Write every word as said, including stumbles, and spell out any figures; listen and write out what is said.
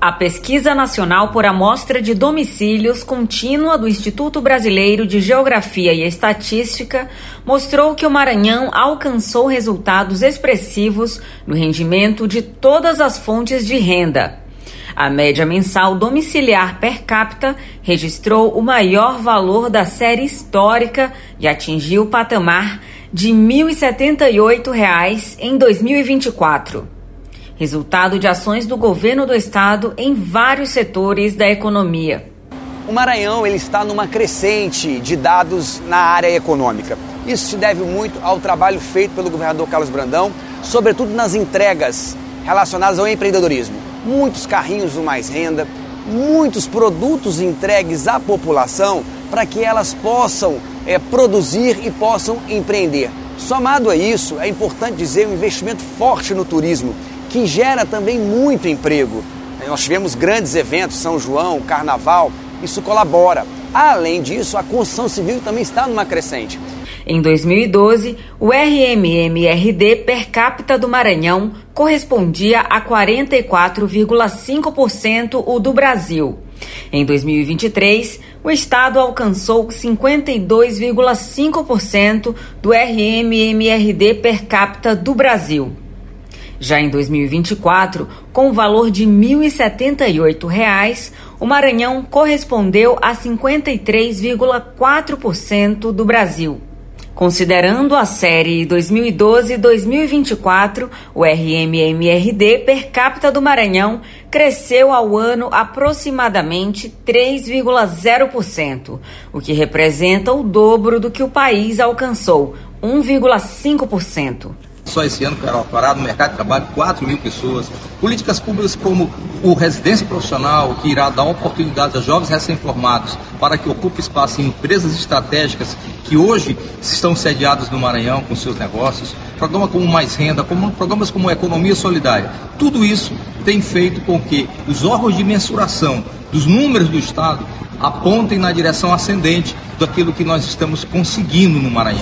A Pesquisa Nacional por Amostra de Domicílios Contínua do Instituto Brasileiro de Geografia e Estatística mostrou que o Maranhão alcançou resultados expressivos no rendimento de todas as fontes de renda. A média mensal domiciliar per capita registrou o maior valor da série histórica e atingiu o patamar de mil e setenta e oito reais em dois mil e vinte e quatro. Resultado de ações do governo do estado em vários setores da economia. O Maranhão ele está numa crescente de dados na área econômica. Isso se deve muito ao trabalho feito pelo governador Carlos Brandão, sobretudo nas entregas relacionadas ao empreendedorismo. Muitos carrinhos do Mais Renda, muitos produtos entregues à população para que elas possam é, produzir e possam empreender. Somado a isso, é importante dizer um investimento forte no turismo, que gera também muito emprego. Nós tivemos grandes eventos, São João, Carnaval, isso colabora. Além disso, a construção civil também está numa crescente. Em dois mil e doze, o R M M R D per capita do Maranhão correspondia a quarenta e quatro vírgula cinco por cento o do Brasil. Em dois mil e vinte e três, o estado alcançou cinquenta e dois vírgula cinco por cento do R M M R D per capita do Brasil. Já em dois mil e vinte e quatro, com o valor de mil e setenta e oito reais, o Maranhão correspondeu a cinquenta e três vírgula quatro por cento do Brasil. Considerando a série dois mil e doze a dois mil e vinte e quatro, o R M M R D per capita do Maranhão cresceu ao ano aproximadamente três vírgula zero por cento, o que representa o dobro do que o país alcançou, um vírgula cinco por cento. Só esse ano, Carol, parado no mercado de trabalho, quatro mil pessoas. Políticas públicas como o Residência Profissional, que irá dar oportunidade a jovens recém-formados para que ocupem espaço em empresas estratégicas que hoje estão sediadas no Maranhão com seus negócios. Programa como Mais Renda, como, programas como Economia Solidária. Tudo isso tem feito com que os órgãos de mensuração dos números do Estado apontem na direção ascendente daquilo que nós estamos conseguindo no Maranhão.